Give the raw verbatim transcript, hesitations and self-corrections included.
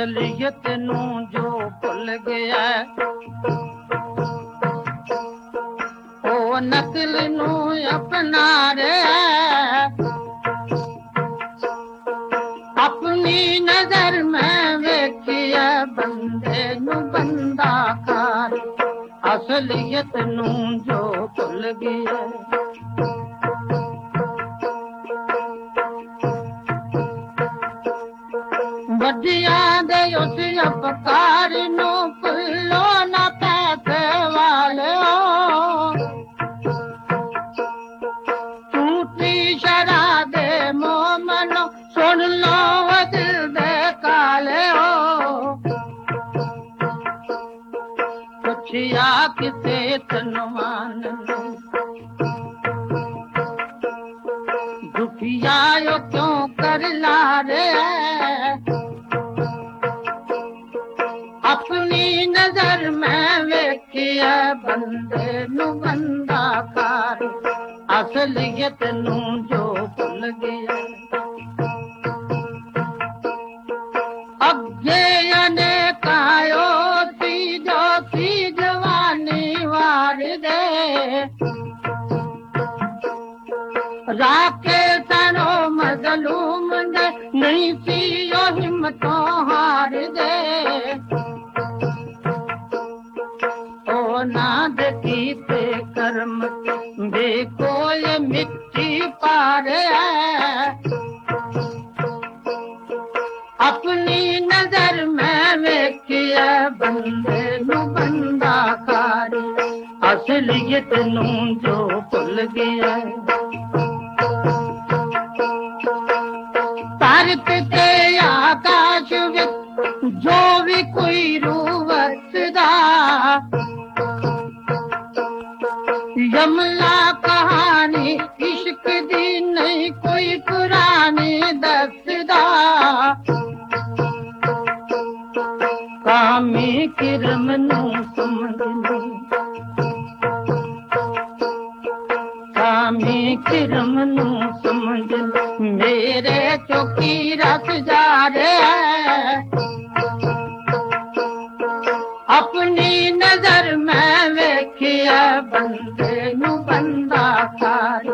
ਅਸਲੀਅਤ ਨੂੰ ਜੋ ਭੁੱਲ ਗਿਆ ਉਹ ਨਕਲ ਨੂੰ ਅਪਣਾ ਰਿਹਾ ਆਪਣੀ ਨਜ਼ਰ ਮੈਂ ਵੇਖਿਆ ਬੰਦੇ ਨੂੰ ਬੰਦਾ ਕਰ ਅਸਲੀਅਤ ਨੂੰ ਜੋ ਭੁੱਲ ਗਿਆ ਵੱਡਿਆਂ ਦੇ ਉਸ ਅਪਕਾਰ ਨੂੰ ਭੁੱਲੋ ਨਾ ਪੈਸੇ ਵਾਲਿਓ ਝੂਠੀ ਸ਼ਰਾਬ ਦੇ ਮੋਮਨੋ ਸੁਣ ਲੋ ਦਿਲ ਦੇ ਕਾਲਿਓ ਪੁੱਛਿਆ ਕਿਸੇ ਧਨਵਾਨ ਨੂੰ ਦੁਖੀਆ ਕਿਉਂ ਕਰ ਲਾ ਰਿਹਾ अपनी नजर में वेखिया बंदे नू बंदा कर असलियत नू जो भुल गया अगे अनेकायो सी जो सी जवानी वार दे राके तनो मजलूम दे नहीं सी यो हिम्मतों हार दे ना देखीते कर्म देखो ये मिट्टी पार है अपनी नजर में वेखिया बंदे नू बंदा कर असलियत नू जो भुल गया तारक ते आकाश विच जो भी कोई रूह वसदा यमला कहानी इश्क दी नहीं कोई पुरानी दसदा कामी किरम नू समझ कामी किरम नू समझ मेरे चौकी रख जा रहे अपनी नजर में वेखिया बंदे नू बंदा कर